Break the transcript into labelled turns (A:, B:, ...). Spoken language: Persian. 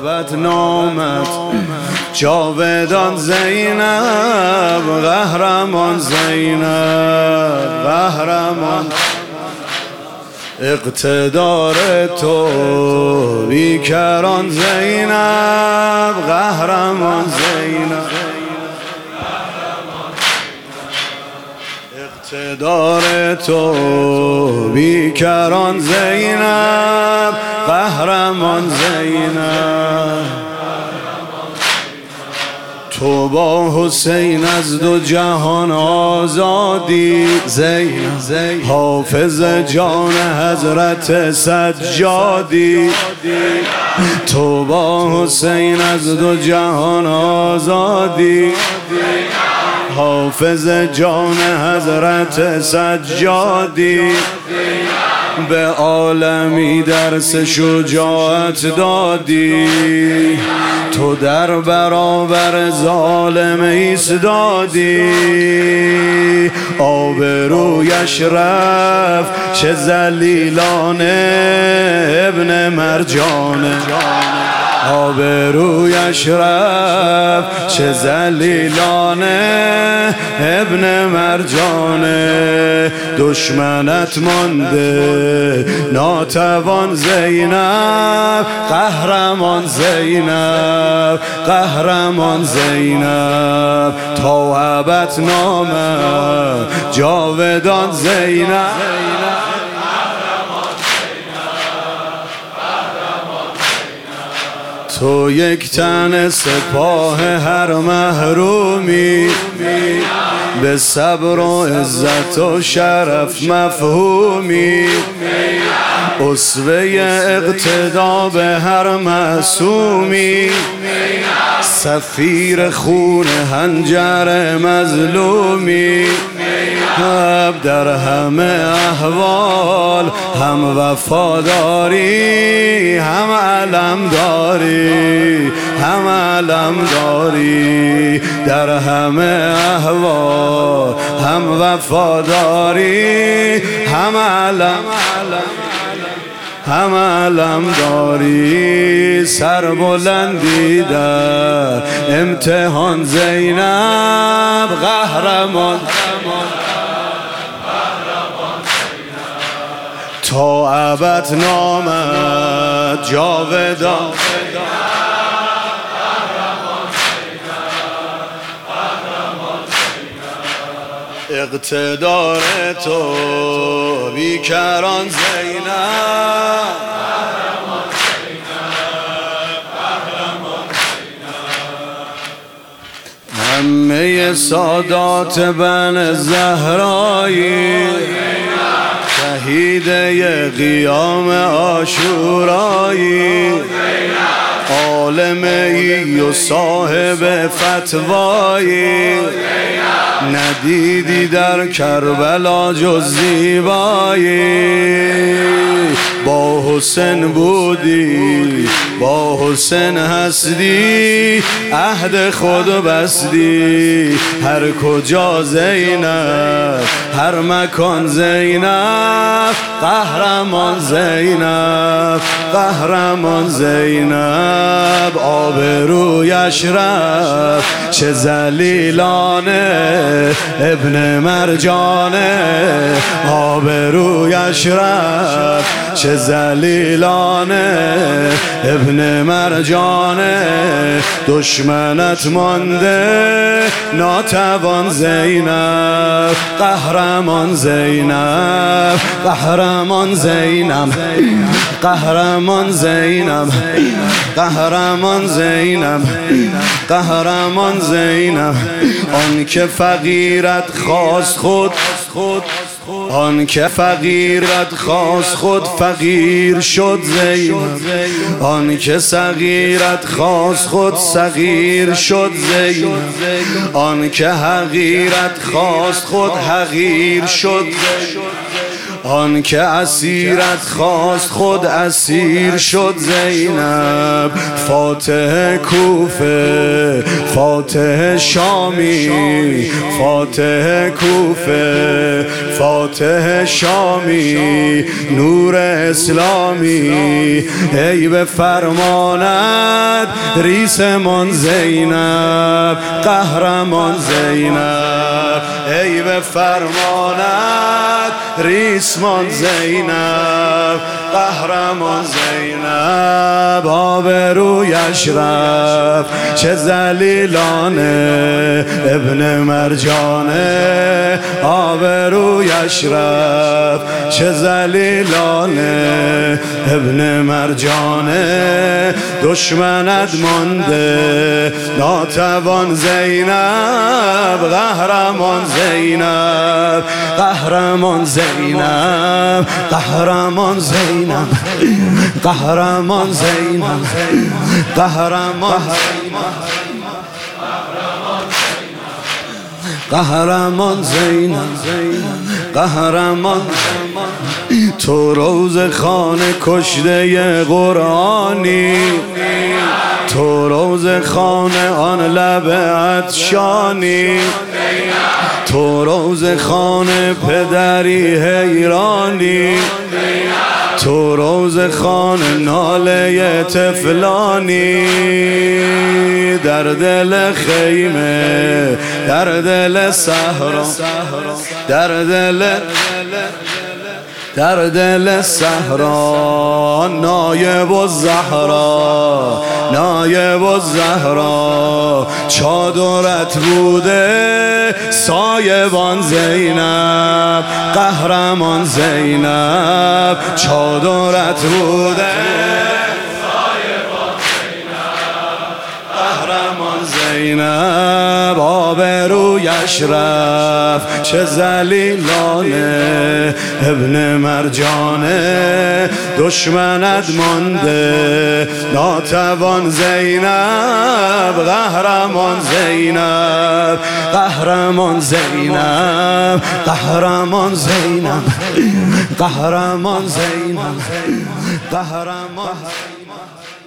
A: ابد نامت جاودان زینب، قهرمان زینب، قهرمان. اقتدار تو بیکران زینب، قهرمان زینب. اقتدار تو بیکران زینب، قهرمان زینب. تو با حسین از دو جهان آزادی زینب، حافظ جان حضرت سجادی. تو با حسین از دو جهان آزادی، حافظ جان حضرت سجادی. به عالمی درس شجاعت دادی، تو در برابر ظالم ایستادی. آبرویش رفت چه ذلیلانه ابن مرجانه، آبرویش رفت چه ذلیلانه ابن مرجانه. دشمنت مانده ناتوان زینب، قهرمان زینب، قهرمان زینب. تا ابد نامت جاودان زینب. تو یک تن سپاه هر محرومی، به صبر و عزت و شرف مفهومی. اسوه اقتدا به هر معصومی، سفیر خون هنجر مظلومی. در همه احوال هم وفاداری، هم علمداری، هم علمداری. در همه احوال هم وفاداری، هم هم علمداری. سربلندی در امتحان زینب، قهرمان. تا ابد نامت جاودان. اقتدار تو بیکران زینب، همه سادات بن زهرایی، شهیده قیام عاشورایی. عالمی و صاحب فتوایی، ندیدی در کربلا جز زیبایی. با حسین بودی، با حسین هستی، عهد خود بستی. هر کجا زینب، هر مکان زینب، قهرمان زینب، قهرمان زینب. آبرویش رفت چه ذلیلانه ابن مرجانه، آبرویش رفت چه ذلیلانه ابن مرجانه. دشمنت مانده ناتوان زینب، قهرمان زینب، قهرمان زینب، قهرمان زینب، قهرمان زینب، قهرمان زینب. آن که فقیرت خواست خود، آن که فقیرت خواست خود فقیر شد زینب. آن که صغیرت خواست خود صغیر شد زینب. آن که حقیرت خواست خود حقیر شد. آن که اسیرت خواست خود اسیر شد زینب. فاتح کوفه فاتح شامی، فاتح کوفه فاتح شامی، نور اسلامی ای به فرمانت ریسمان زینب، قهرمان زینب ای به فرمانت ریسمان زینب، قهرمان زینب. آبرویش رفت چه ذلیلانه ابن مرجانه، آبرویش رفت چه ذلیلانه ابن مرجانه. دشمنت مانده ناتوان زینب، قهرمان زینب، قهرمان زینب، قهرمان زینب، قهرمان زینب، قهرمان قهرمان زینب، قهرمان. تو روز خانه کشته قرآنی، تو روز خانه آن لب عطشانی، تو روز خانه پدری حیرانی، تو روز خانه ناله طفلانی. در دل خیمه در دل صحرا، در دل صحرا نایب الزهرا، نایب الزهرا. چادرت بوده سایبان زینب، قهرمان زینب. چادرت بوده سایبان زینب، قهرمان زینب. آبرویش رفت چه ذلیلانه ابن مرجانه. دشمنت مانده ناتوان زینب، قهرمان زینب، قهرمان زینب، قهرمان زینب، قهرمان زینب، قهرمان.